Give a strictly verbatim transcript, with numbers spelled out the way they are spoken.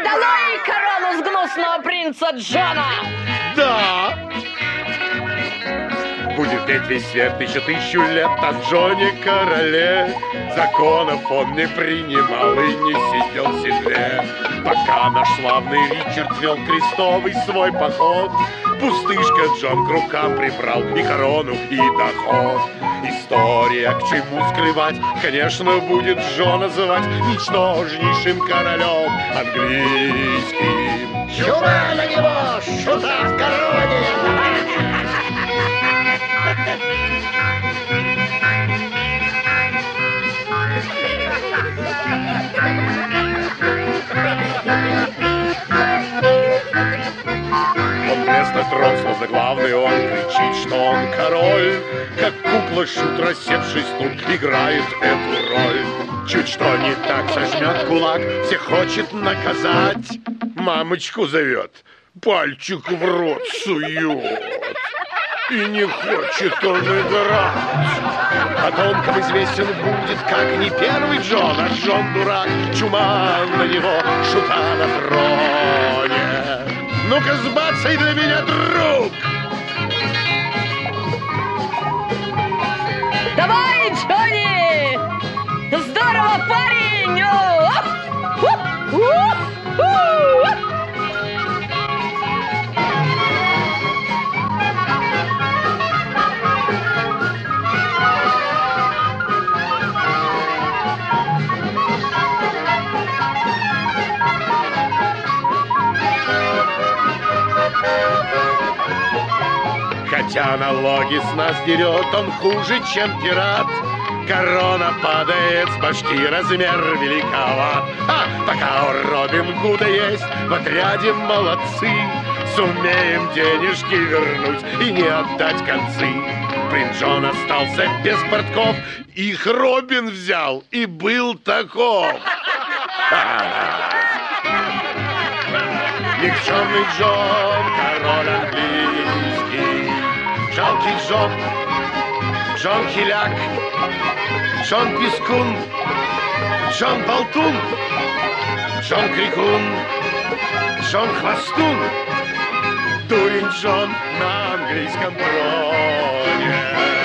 долой корону с гнусного принца Джона! Да! Будет петь весь свет тысячу тысячу лет о Джоне короле. Законов он не принимал и не сидел в седле. Пока наш славный Ричард вел крестовый свой поход, пустышка Джон к рукам прибрал и корону, и доход. История, к чему скрывать, конечно, будет Джона называть ничтожнейшим королем английским. Чума на него, шута в короне! Он вместо трон, словно главный, он кричит, что он король. Как кукла шут, рассевшись тут, играет эту роль. Чуть что не так, сожмет кулак, всех хочет наказать. Мамочку зовет, пальчик в рот сует. И не хочет он играть. Потомкам известен будет, как не первый Джон, а Джон дурак, чума на него, шута на троне. Ну-ка, сбацай для меня, друг! Давай, Джонни! Здорово, парень! У, у, у, у. Хотя налоги с нас дерет, он хуже, чем пират. Корона падает с башки, размер великоват. А пока у Робин Гуда есть в отряде молодцы, сумеем денежки вернуть и не отдать концы. Принц Джон остался без портков, их Робин взял и был таков. Никчемный Джон, король английский, жалкий Джон, Джон Хиляк, Джон Пискун, Джон Болтун, Джон Крикун, Джон Хвостун, дурень Джон на английском троне.